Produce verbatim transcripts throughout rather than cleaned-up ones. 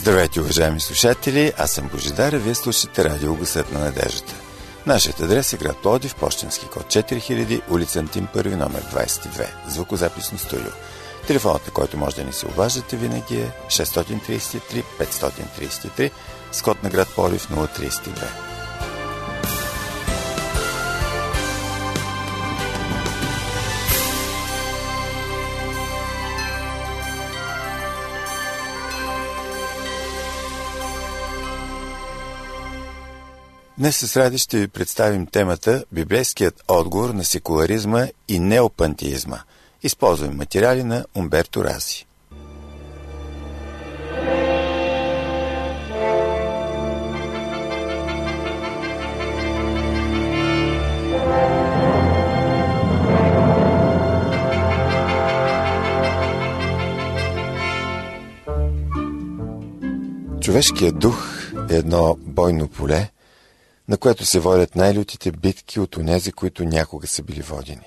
Здравейте, уважаеми слушатели, аз съм Божидар, а вие слушате радио Гласът на надеждата. Нашият адрес е град Пловдив, пощенски код четири хиляди, улица Антим първи, номер двадесет и две, звукозаписно студио. Телефонът, на който може да ни се обаждате винаги е шест три три пет три три, с код на град Пловдив нула три две. Днес с Ради ще ви представим темата «Библейският отговор на секуларизма и неопантеизма». Използваме материали на Умберто Рази. Човешкият дух е едно бойно поле, на което се водят най-лютите битки от онези, които някога са били водени.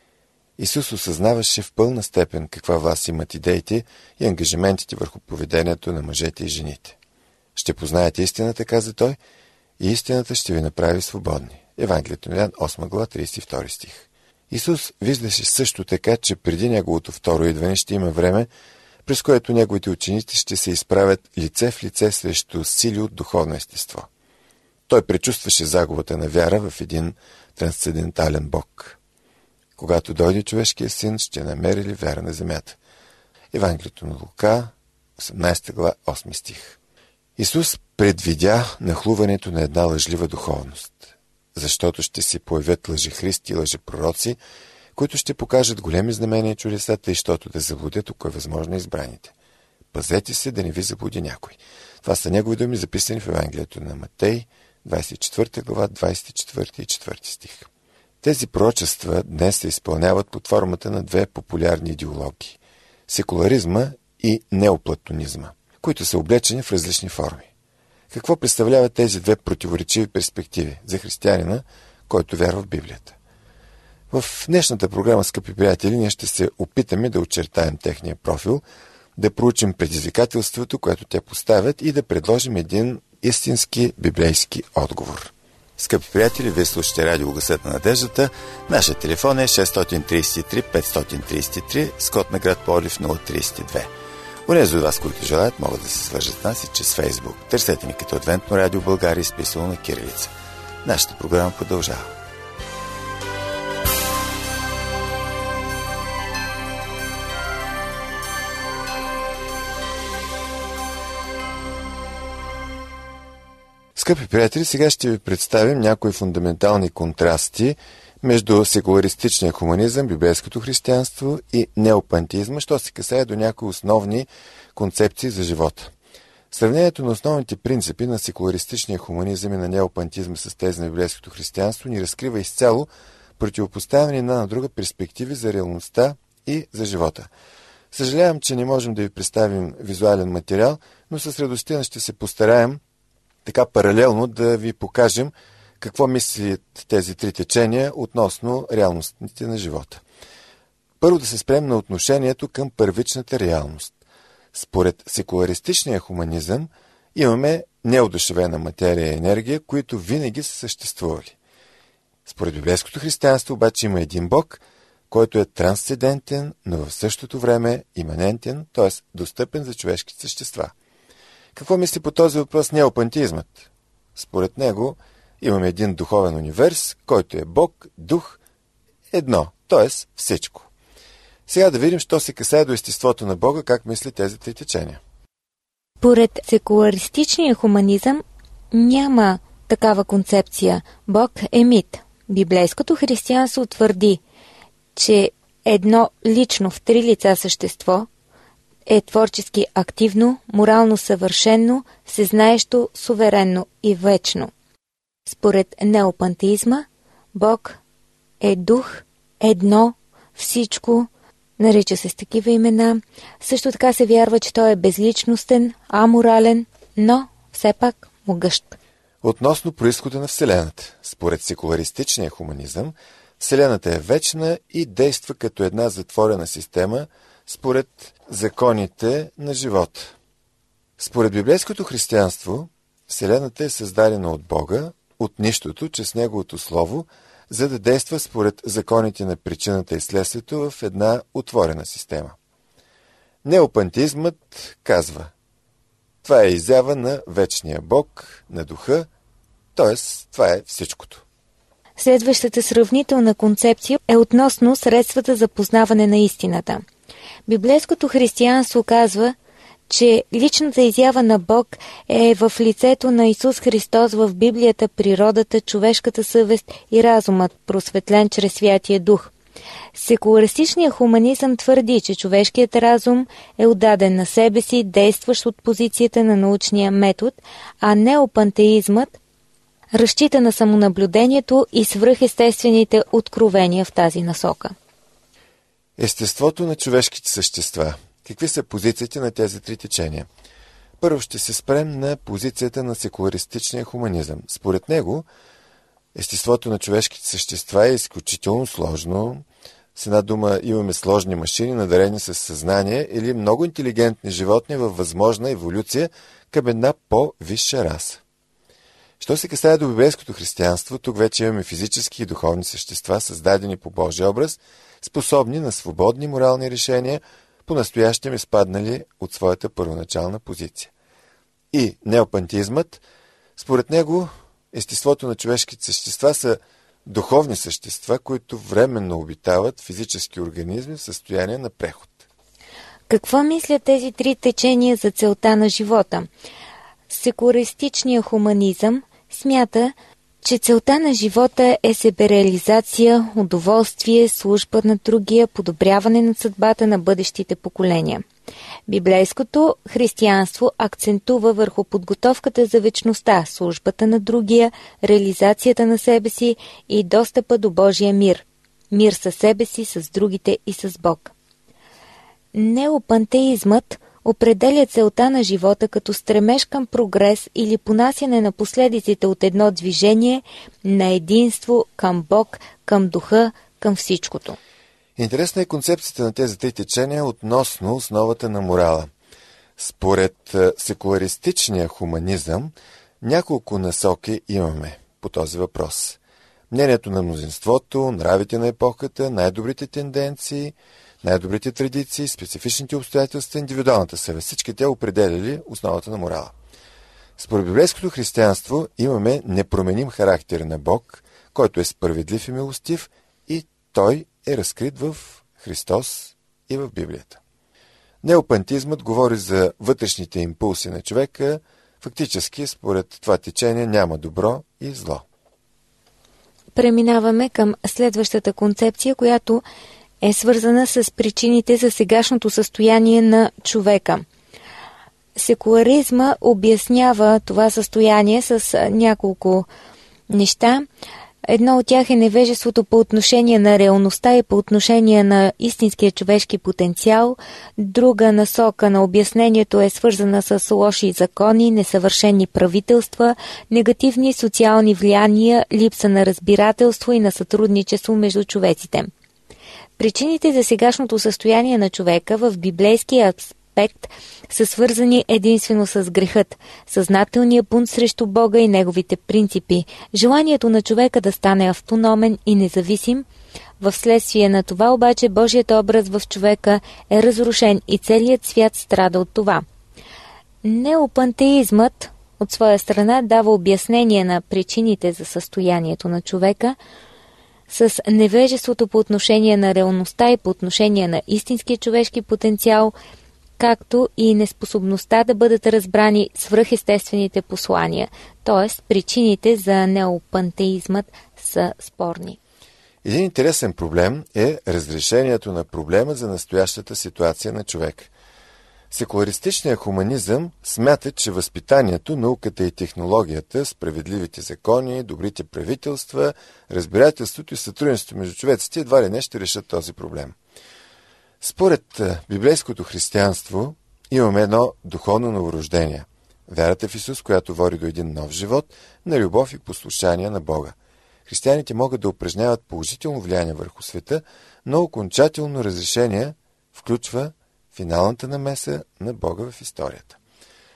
Исус осъзнаваше в пълна степен каква власт имат идеите и ангажиментите върху поведението на мъжете и жените. Ще познаете истината, каза той, и истината ще ви направи свободни. Евангелието на Йоан, осма глава, тридесет и втори стих. Исус виждаше също така, че преди неговото второ идване ще има време, през което неговите ученици ще се изправят лице в лице срещу сили от духовно естество. Той пречувстваше загубата на вяра в един трансцендентален Бог. Когато дойде човешкия син, ще намери ли вяра на земята? Евангелието на Лука, осемнадесета глава, осми стих. Исус предвидя нахлуването на една лъжлива духовност, защото ще се появят лъжехристи и лъжепророци, които ще покажат големи знамения и чудеса, тъй щото да заблудят, ако е възможно, избраните. Пазете се да не ви заблуди някой. Това са негови думи, записани в Евангелието на Матей, двадесет и четвърта глава, двадесет и четвърти и четвърти стих. Тези пророчества днес се изпълняват под формата на две популярни идеологии – секуларизма и неоплатонизма, които са облечени в различни форми. Какво представляват тези две противоречиви перспективи за християнина, който вярва в Библията? В днешната програма, скъпи приятели, ние ще се опитаме да очертаем техния профил, да проучим предизвикателството, което те поставят и да предложим един истински библейски отговор. Скъпи приятели, вие слушате радио Гласът на надеждата. Нашия телефон е шест три три пет три три, с код на град Пловдив нула три две. Унези от вас, които желаят, могат да се свържат с нас и чрез Фейсбук. Търсете ни като Адвентно радио България, изписано на кирилица. Нашата програма продължава. Скъпи приятели, сега ще ви представим някои фундаментални контрасти между секуларистичния хуманизъм, библейското християнство и неопантеизма, що се касае до някои основни концепции за живота. Сравнението на основните принципи на секуларистичния хуманизъм и на неопантеизма с тези на библейското християнство ни разкрива изцяло противопоставяне една на друга перспективи за реалността и за живота. Съжалявам, че не можем да ви представим визуален материал, но с радостта ще се постараем така паралелно да ви покажем какво мислят тези три течения относно реалностите на живота. Първо да се спрем на отношението към първичната реалност. Според секуларистичния хуманизъм имаме неодушевена материя и енергия, които винаги са съществували. Според библейското християнство обаче има един Бог, който е трансцендентен, но в същото време иманентен, т.е. достъпен за човешките същества. Какво мисли по този въпрос неопантеизмът? Според него имаме един духовен универс, който е Бог, дух, едно, т.е. всичко. Сега да видим, що се касае до естеството на Бога, как мисли тези три течения. Поред секуларистичния хуманизъм няма такава концепция. Бог е мит. Библейското християнство твърди, че едно лично в три лица същество е творчески активно, морално съвършено, всезнаещо, суверенно и вечно. Според неопантеизма, Бог е дух, едно, всичко, нарича се с такива имена. Също така се вярва, че той е безличностен, аморален, но все пак могъщ. Относно произхода на Вселената, според секуларистичния хуманизъм, Вселената е вечна и действа като една затворена система според законите на живота. Според библейското християнство, Вселената е създадена от Бога, от нищото, чрез Неговото Слово, за да действа според законите на причината и следствието в една отворена система. Неопантизмът казва: това е изява на вечния Бог, на духа, т.е. това е всичкото. Следващата сравнителна концепция е относно средствата за познаване на истината. Библейското християнство казва, че личната изява на Бог е в лицето на Исус Христос в Библията, природата, човешката съвест и разумът, просветлен чрез Святия Дух. Секуларистичният хуманизъм твърди, че човешкият разум е отдаден на себе си, действащ от позицията на научния метод, а неопантеизмът разчита на самонаблюдението и свръхестествените откровения в тази насока. Естеството на човешките същества. Какви са позициите на тези три течения? Първо ще се спрем на позицията на секуларистичния хуманизъм. Според него, естеството на човешките същества е изключително сложно. С една дума имаме сложни машини, надарени с съзнание или много интелигентни животни във възможна еволюция към една по-висша раса. Що се касае до библейското християнство, тук вече имаме физически и духовни същества, създадени по Божия образ, способни на свободни морални решения, по-настоящем изпаднали от своята първоначална позиция. И неопантизмът, според него, естеството на човешките същества са духовни същества, които временно обитават физически организми в състояние на преход. Какво мислят тези три течения за целта на живота? Секуларистичният хуманизъм смята, че целта на живота е себереализация, удоволствие, служба на другия, подобряване на съдбата на бъдещите поколения. Библейското християнство акцентува върху подготовката за вечността, службата на другия, реализацията на себе си и достъпа до Божия мир. Мир със себе си, с другите и с Бог. Неопантеизмът определя целта на живота като стремеж към прогрес или понасяне на последиците от едно движение на единство към Бог, към духа, към всичкото. Интересна е концепцията на тези три течения относно основата на морала. Според секуларистичния хуманизъм, няколко насоки имаме по този въпрос. Мнението на мнозинството, нравите на епохата, най-добрите тенденции, най-добрите традиции, специфичните обстоятелства, индивидуалната съвест. Всички те определяли основата на морала. Според библейското християнство имаме непроменим характер на Бог, който е справедлив и милостив, и той е разкрит в Христос и в Библията. Неопантизмът говори за вътрешните импулси на човека. Фактически, според това течение, няма добро и зло. Преминаваме към следващата концепция, която е свързана с причините за сегашното състояние на човека. Секуларизма обяснява това състояние с няколко неща. Едно от тях е невежеството по отношение на реалността и по отношение на истинския човешки потенциал. Друга насока на обяснението е свързана с лоши закони, несъвършени правителства, негативни социални влияния, липса на разбирателство и на сътрудничество между човеците. Причините за сегашното състояние на човека в библейския аспект са свързани единствено с грехът, съзнателния бунт срещу Бога и неговите принципи, желанието на човека да стане автономен и независим. Вследствие на това обаче Божият образ в човека е разрушен и целият свят страда от това. Неопантеизмът от своя страна дава обяснение на причините за състоянието на човека, с невежеството по отношение на реалността и по отношение на истинския човешки потенциал, както и неспособността да бъдат разбрани свръхестествените послания, т.е. причините за неопантеизмът са спорни. Един интересен проблем е разрешението на проблема за настоящата ситуация на човек. Секуларистичният хуманизъм смята, че възпитанието, науката и технологията, справедливите закони, добрите правителства, разбирателството и сътрудничеството между човеците едва ли не ще решат този проблем. Според библейското християнство имаме едно духовно новорождение. Вярата в Исус, която води до един нов живот на любов и послушание на Бога. Християните могат да упражняват положително влияние върху света, но окончателно разрешение включва финалната намеса на Бога в историята.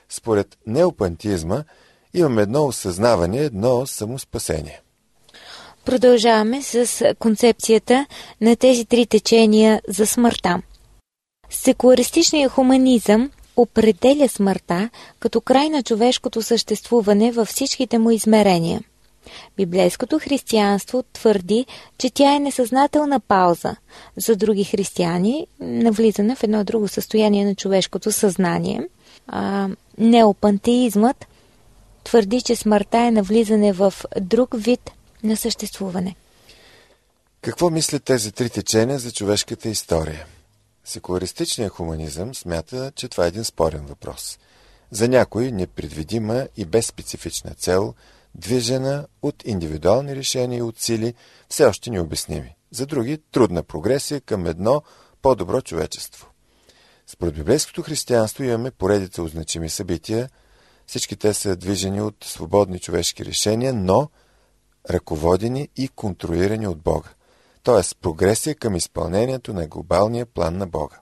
Според неопантизма имаме едно осъзнаване, едно самоспасение. Продължаваме с концепцията на тези три течения за смъртта. Секуларистичният хуманизъм определя смъртта като край на човешкото съществуване във всичките му измерения. Библейското християнство твърди, че тя е несъзнателна пауза. За други християни навлизане в едно друго състояние на човешкото съзнание. А, неопантеизмът твърди, че смъртта е навлизане в друг вид на съществуване. Какво мислят тези три течения за човешката история? Секуларистичният хуманизъм смята, че това е един спорен въпрос. За някои непредвидима и безспецифична цел, движена от индивидуални решения и от сили, все още необясними. За други трудна прогресия към едно по-добро човечество. Според библейското християнство имаме поредица от значими събития. Всички те са движени от свободни човешки решения, но ръководени и контролирани от Бога. Т.е. прогресия към изпълнението на глобалния план на Бога.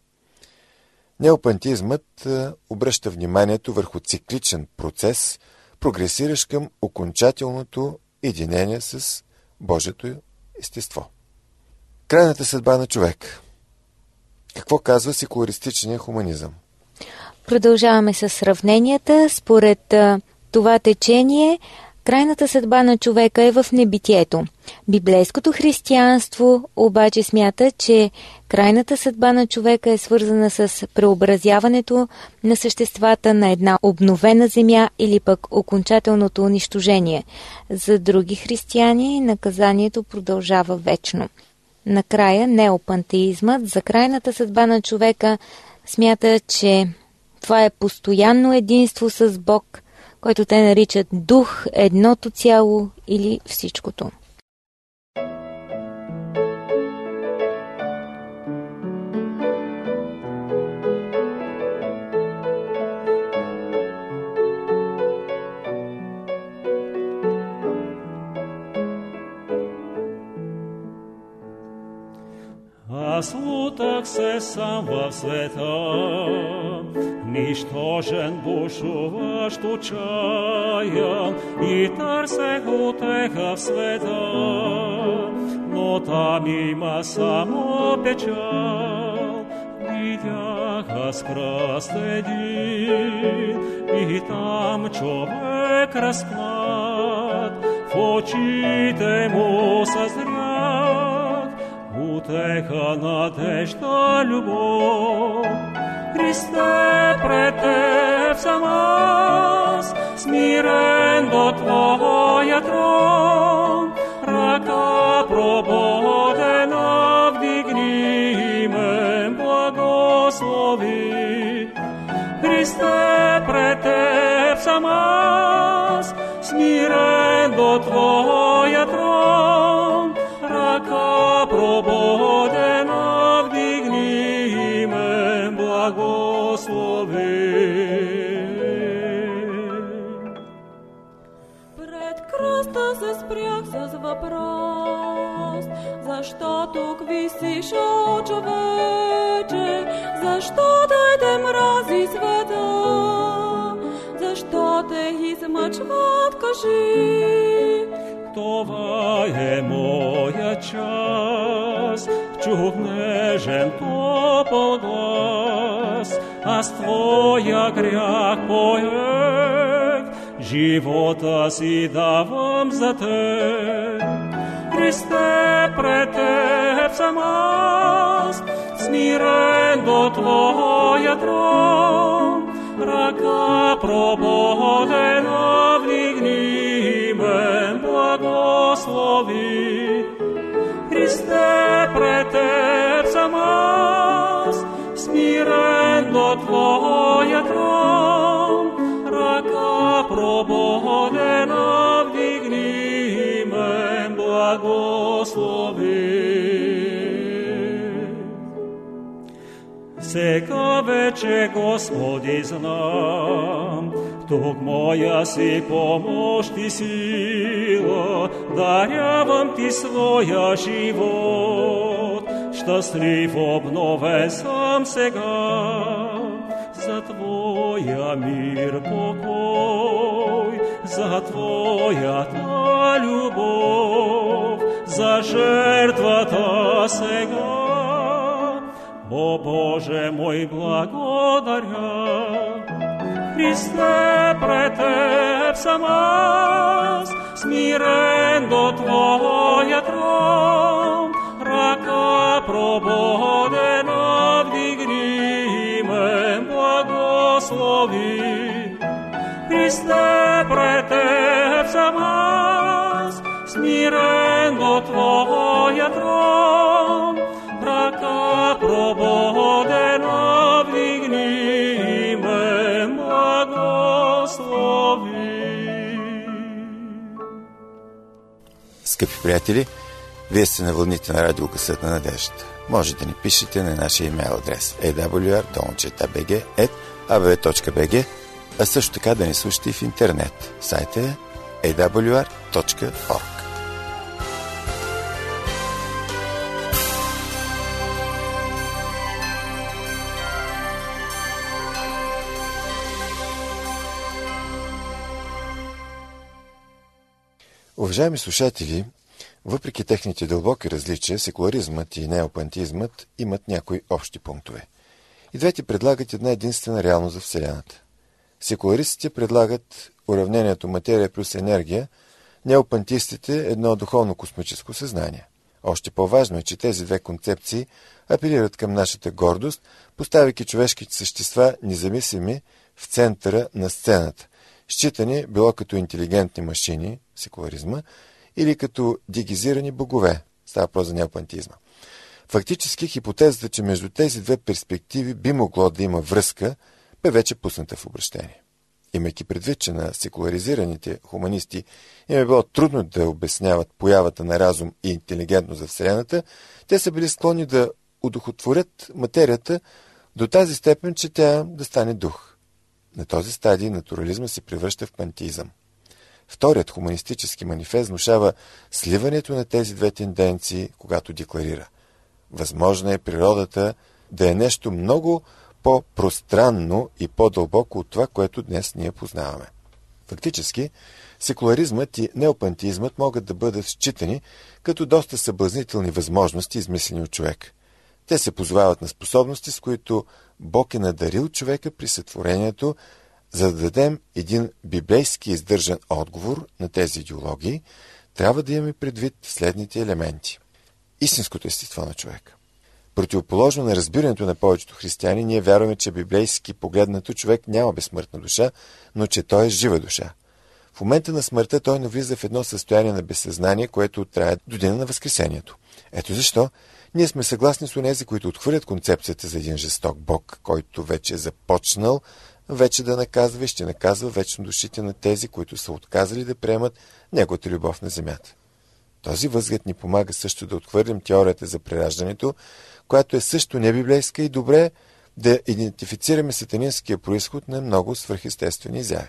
Неопантизмът обръща вниманието върху цикличен процес, прогресиращ към окончателното единение с Божието естество. Крайната съдба на човек. Какво казва секуларистичният хуманизъм? Продължаваме с сравненията. Според а, това течение, крайната съдба на човека е в небитието. Библейското християнство обаче смята, че крайната съдба на човека е свързана с преобразяването на съществата на една обновена земя или пък окончателното унищожение. За други християни наказанието продължава вечно. Накрая неопантеизмът за крайната съдба на човека смята, че това е постоянно единство с Бог, който те наричат дух, едното цяло или всичкото. Аз лутах се сам в света, нищожен, бушуващ, отчаян, и търсех утеха в света, но там има само печал. Видях аз кръст един, и там човек разпнат, в очите му съзрях утеха, надежда, любов. Христе, пред Теб съм аз, смирен до Твоя трон. Ръка прободена вдигни ме, благослови. Христе, пред Теб съм аз, смирен до Твоя трон. Ръка прободена вдигни ме, благослови. Пред кръста се спрях с въпрос: защо тук висиш, о човече? Защо дай те мрази света? Защо те измъчват, кажи? Това е моя час, чух нежен топъл глас, аз Твоя грях поех, живота си давам за Теб. Христе, пред Теб съм аз, смирен до Твоя трон. Ръка прободена вдигни ме, благослови. Христе, пред Теб съм аз, смирен до Твоя трон. Ръка прободена вдигни ме, благослови. Сега вече, Господи, знам, тук моя си помощ и сила, дарявам Ти своя живот. Щастлив, обновен съм сега, за Твоя мир, покой, за Твоята любов, за жертвата сега. О Боже мой, благодаря. Христе, пред Теб съм аз, смирен до Твоя трон, ръка прободена вдигни ме, благослови. Христе, пред Теб съм аз, смирен до Твоя трон, ръка прободена вдигни ме, благослови. Скъпи приятели, вие сте на вълните на радиокасетна надежда. Може да ни пишете на нашия имейл адрес ей дабъл ю ар долнчета би джи ет а бе ве точка би джи, а също така да ни слушате и в интернет. Сайта е ей дабъл ю ар точка орг. Уважаеми слушатели, въпреки техните дълбоки различия, секуларизмът и неопантизмът имат някои общи пунктове. И двете предлагат една единствена реалност за Вселената. Секуларистите предлагат уравнението материя плюс енергия, неопантистите едно духовно космическо съзнание. Още по-важно е, че тези две концепции апелират към нашата гордост, поставяйки човешките същества независими в центъра на сцената, считани било като интелигентни машини, секуларизма, или като дегизирани богове, става въпрос за неопантизма. Фактически хипотезата, че между тези две перспективи би могло да има връзка, бе вече пусната в обращение. Имайки предвид, че на секуларизираните хуманисти им е било трудно да обясняват появата на разум и интелигентност за Вселената, те са били склонни да удохотворят материята до тази степен, че тя да стане дух. На този стадий натурализма се превръща в пантеизъм. Вторият хуманистически манифест внушава сливането на тези две тенденции, когато декларира: възможно е природата да е нещо много по-пространно и по-дълбоко от това, което днес ние познаваме. Фактически, секуларизмът и неопантизмът могат да бъдат считани като доста съблазнителни възможности, измислени от човек. Те се позовават на способности, с които Бог е надарил човека при сътворението, за да дадем един библейски издържан отговор на тези идеологии, трябва да имаме предвид следните елементи. Истинското естество на човека. Противоположно на разбирането на повечето християни, ние вярваме, че библейски погледнато човек няма безсмъртна душа, но че той е жива душа. В момента на смъртта той навлиза в едно състояние на безсъзнание, което трае до деня на Възкресението. Ето защо ние сме съгласни с онези, които отхвърлят концепцията за един жесток Бог, който вече е започнал вече да наказва и ще наказва вечно душите на тези, които са отказали да приемат неговата любов на земята. Този възглед ни помага също да отхвърлим теорията за прераждането, която е също небиблейска, и добре да идентифицираме сатанинския произход на много свръхестествени изяви.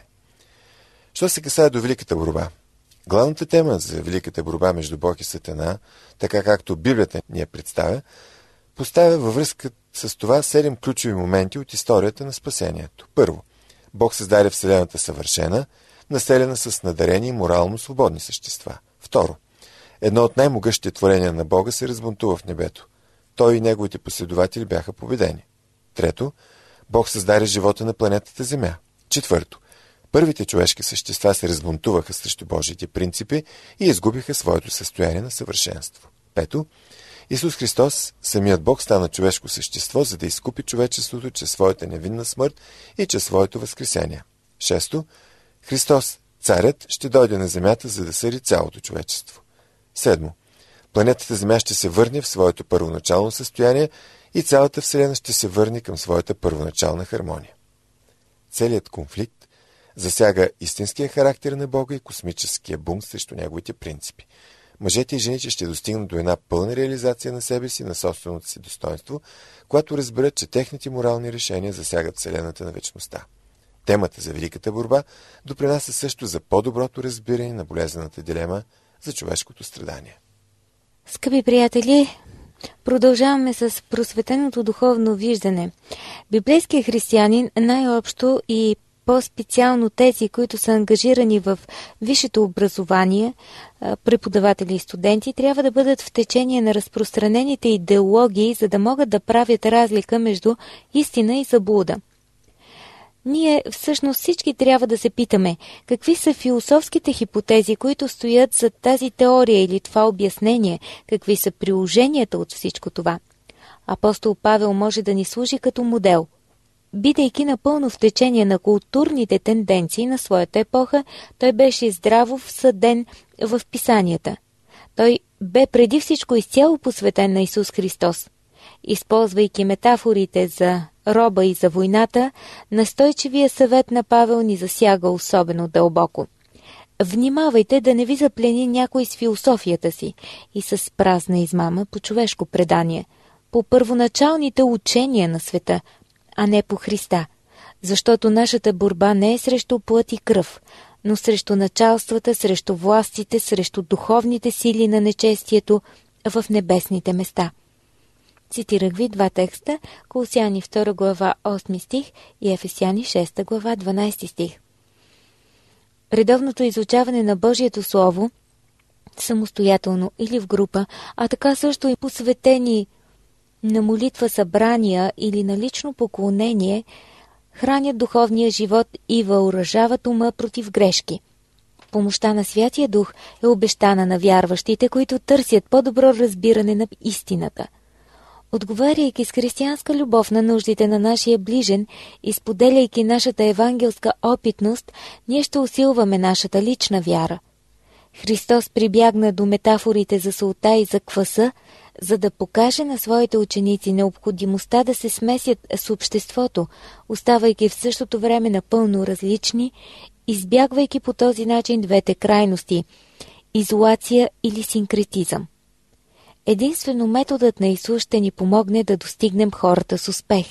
Що се касае до великата борба? Главната тема за великата борба между Бог и Сатана, така както Библията ни я представя, поставя във връзка с това седем ключови моменти от историята на спасението. Първо, Бог създаде Вселената съвършена, населена с надарени и морално свободни същества. Второ, едно от най-могъщите творения на Бога се разбунтува в небето. Той и неговите последователи бяха победени. Трето, Бог създаде живота на планетата Земя. Четвърто, първите човешки същества се разбунтуваха срещу Божиите принципи и изгубиха своето състояние на съвършенство. Пето, Исус Христос, самият Бог, стана човешко същество, за да изкупи човечеството чрез своята невинна смърт и чрез своето възкресение. Шесто, Христос, царят, ще дойде на земята, за да съди цялото човечество. Седмо, планетата Земя ще се върне в своето първоначално състояние и цялата Вселена ще се върне към своята първоначална хармония. Целият конфликт засяга истинския характер на Бога и космическия бунт срещу неговите принципи. Мъжете и жените ще достигнат до една пълна реализация на себе си, на собственото си достоинство, когато разберат, че техните морални решения засягат Вселената на вечността. Темата за великата борба допринася също за по-доброто разбиране на болезнената дилема за човешкото страдание. Скъпи приятели, продължаваме с просветеното духовно виждане. Библейският християнин най-общо и по-специално тези, които са ангажирани в висшето образование, преподаватели и студенти, трябва да бъдат в течение на разпространените идеологии, за да могат да правят разлика между истина и заблуда. Ние всъщност всички трябва да се питаме, какви са философските хипотези, които стоят зад тази теория или това обяснение, какви са приложенията от всичко това. Апостол Павел може да ни служи като модел. Бидейки напълно в течение на културните тенденции на своята епоха, той беше здраво всъден в писанията. Той бе преди всичко изцяло посветен на Исус Христос. Използвайки метафорите за роба и за войната, настойчивия съвет на Павел ни засяга особено дълбоко. Внимавайте да не ви заплени някой с философията си и с празна измама по човешко предание, по първоначалните учения на света, а не по Христа, защото нашата борба не е срещу плът и кръв, но срещу началствата, срещу властите, срещу духовните сили на нечестието в небесните места. Цитирах ви два текста, Колосяни втора глава осми стих и Ефесяни шеста глава дванадесети стих. Редовното изучаване на Божието Слово, самостоятелно или в група, а така също и посветени на молитва събрания или на лично поклонение, хранят духовния живот и въоръжават ума против грешки. Помощта на Святия Дух е обещана на вярващите, които търсят по-добро разбиране на истината. Отговаряйки с християнска любов на нуждите на нашия ближен и споделяйки нашата евангелска опитност, ние ще усилваме нашата лична вяра. Христос прибягна до метафорите за солта и за кваса, за да покаже на своите ученици необходимостта да се смесят с обществото, оставайки в същото време напълно различни, избягвайки по този начин двете крайности – изолация или синкретизъм. Единствено методът на Исус ще ни помогне да достигнем хората с успех.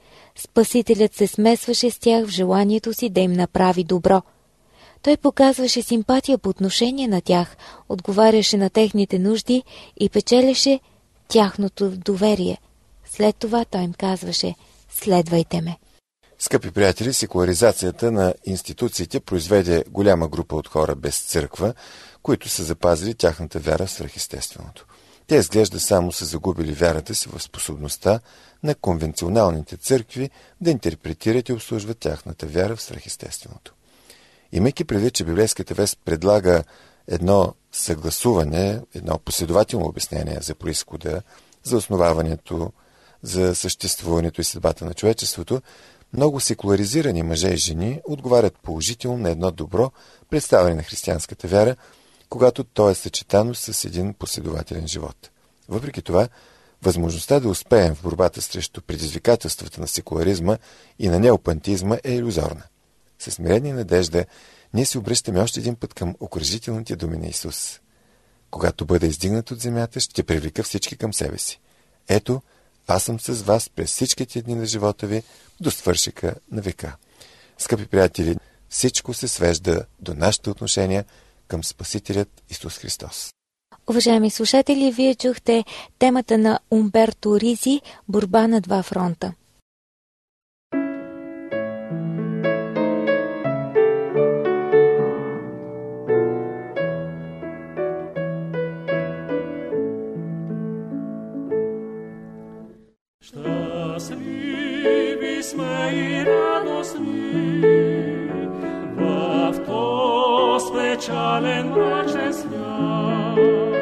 Спасителят се смесваше с тях в желанието си да им направи добро. Той показваше симпатия по отношение на тях, отговаряше на техните нужди и печелеше тяхното доверие. След това той им казваше: «Следвайте ме». Скъпи приятели, секуларизацията на институциите произведе голяма група от хора без църква, които са запазили тяхната вяра в свръхестественото. Те изглежда само са загубили вярата си в способността на конвенционалните църкви да интерпретират и обслужват тяхната вяра в свръхестественото. Имайки предвид, че библейската вест предлага едно съгласуване, едно последователно обяснение за произхода, за основаването, за съществуването и съдбата на човечеството, много секуларизирани мъже и жени отговарят положително на едно добро представяне на християнската вяра, когато то е съчетано с един последователен живот. Въпреки това, възможността да успеем в борбата срещу предизвикателствата на секуларизма и на неопантизма е илюзорна. Със смирение и надежда ние се обръщаме още един път към окръжителните думи на Исус. Когато бъда издигнат от земята, ще привлека всички към себе си. Ето, аз съм с вас през всичките дни на живота ви до свършека на века. Скъпи приятели, всичко се свежда до нашите отношения към Спасителят Исус Христос. Уважаеми слушатели, вие чухте темата на Умберто Ризи «Борба на два фронта». Щастливи сме и радостни в този печален мрачен свят.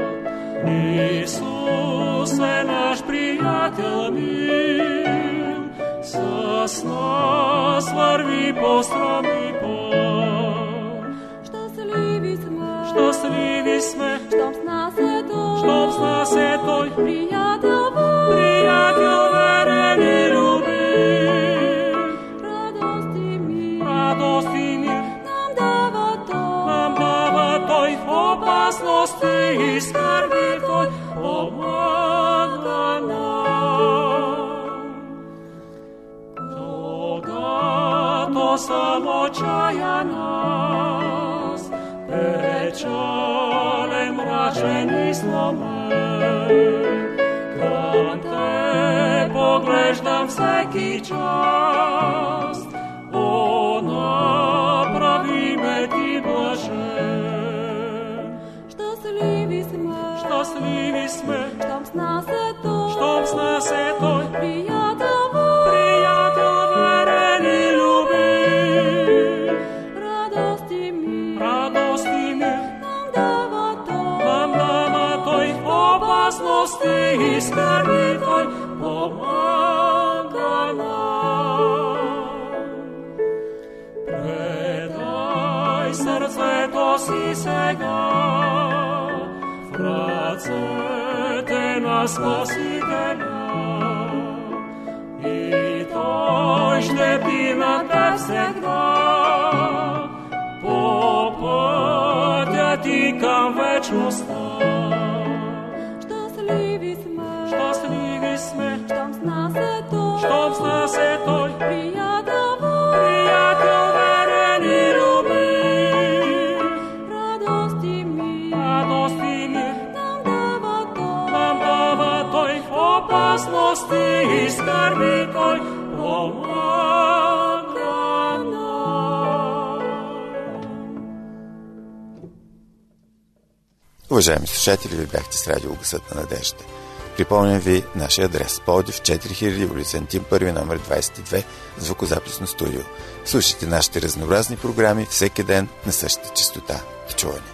Исус е наш приятел мил, с нас върви по странни път. Щастливи сме, Щастливи сме, щом с нас е Той, щом с нас е Той, приятел верен, приятел верен и любим. радост и мир, Радост и мир нам дава Той, нам дава Той, в опасности и скърби Той помага нам. Когато съм отчаян аз, печален, мрачен и сломен, към Те поглеждам всеки час, о, щастливи сме, щастливи сме, щом с нас е Той, щом с нас е Той, приятел, приятел верен и любим. радост и мир, Радост и мир нам дава Той, нам дава Той, в опасности и скърби Той помага нам. Предай сърцето си сега в ръцете на Спасителя и Той ще ти на теб всегда по пътя ти към вечността. щастливи сме, Щастливи сме, щом с нас е Той, щом с нас е Той, приятел, приятел верен и любим. радост и мир, Радост и мир нам дава Той, нам дава Той, в опасности и скърби Той помага нам. Уважаеми слушатели, ви бяхте с радио Гласът на надеждата. Припомням ви нашия адрес: Пловдив четири хиляди, улица Антим първи, номер двадесет и две, звукозаписно студио. Слушайте нашите разнообразни програми всеки ден на същата честота. В чуване!